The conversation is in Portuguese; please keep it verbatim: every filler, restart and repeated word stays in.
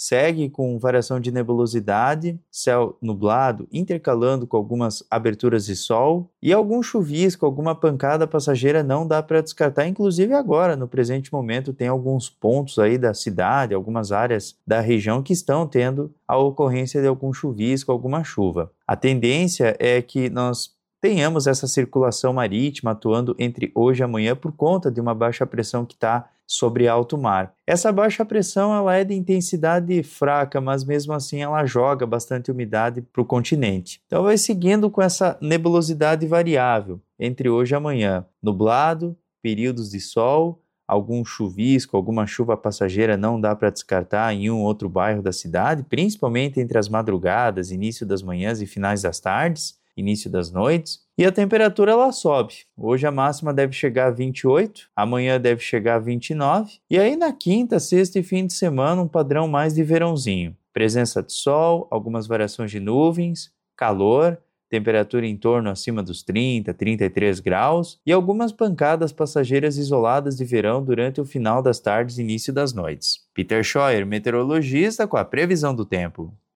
segue com variação de nebulosidade, céu nublado, intercalando com algumas aberturas de sol e algum chuvisco, alguma pancada passageira não dá para descartar, inclusive agora, no presente momento, tem alguns pontos aí da cidade, algumas áreas da região que estão tendo a ocorrência de algum chuvisco, alguma chuva. A tendência é que nós tenhamos essa circulação marítima atuando entre hoje e amanhã por conta de uma baixa pressão que está sobre alto mar. Essa baixa pressão ela é de intensidade fraca, mas mesmo assim ela joga bastante umidade para o continente. Então vai seguindo com essa nebulosidade variável entre hoje e amanhã. Nublado, períodos de sol, algum chuvisco, alguma chuva passageira não dá para descartar em um ou outro bairro da cidade, principalmente entre as madrugadas, início das manhãs e finais das tardes, início das noites, e a temperatura ela sobe. Hoje a máxima deve chegar a vinte e oito, amanhã deve chegar a vinte e nove, e aí na quinta, sexta e fim de semana um padrão mais de verãozinho. Presença de sol, algumas variações de nuvens, calor, temperatura em torno acima dos trinta, trinta e três graus e algumas pancadas passageiras isoladas de verão durante o final das tardes e início das noites. Peter Scheuer, meteorologista, com a previsão do tempo.